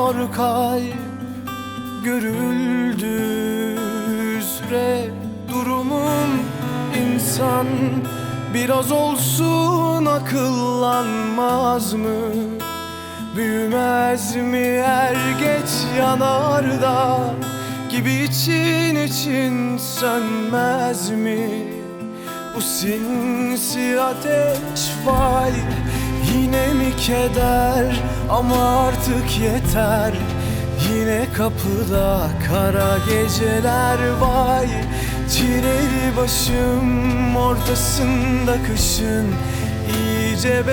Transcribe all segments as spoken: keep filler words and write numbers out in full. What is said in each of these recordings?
zor kalp görüldü üzere durumum. İnsan biraz olsun akıllanmaz mı? Büyümez mi er geç yanarda gibi için için sönmez mi? Bu sinsi ateş vay, yine mi keder? Ama artık yeter. Yine kapıda kara geceler vay, çileli başım ortasında kışın iyice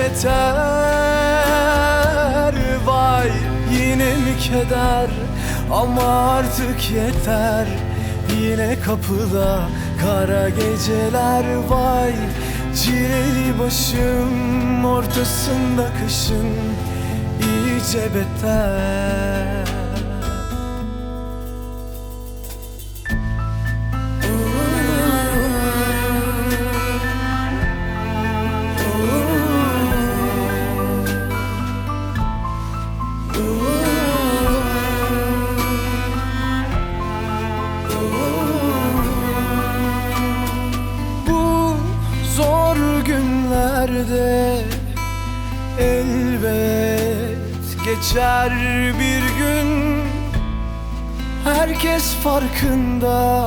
beter. Vay, yine mi keder? Ama artık yeter. Yine kapıda kara geceler vay, çileli başım ortasında kışın iyice beter. Günlerde elbet geçer bir gün. Herkes farkında,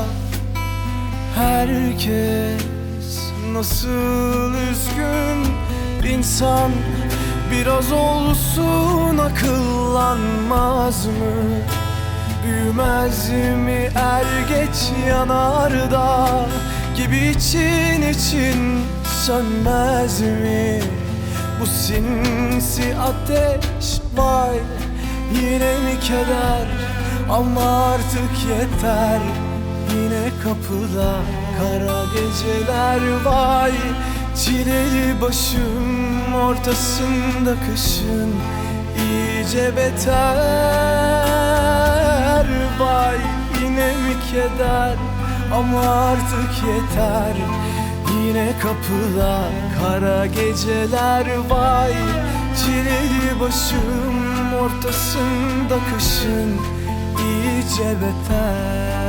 herkes nasıl üzgün. İnsan biraz olsun akıllanmaz mı? Büyümez mi er geç yanarda gibi için için sönmez mi? Bu sinsi ateş vay, yine mi keder? Ama artık yeter. Yine kapıda kara geceler vay, çileli başım ortasında kışın iyice beter. Vay, yine mi keder? Ama artık yeter. Yine kapıda kara geceler vay, çileli başım ortasında kışın iyice beter.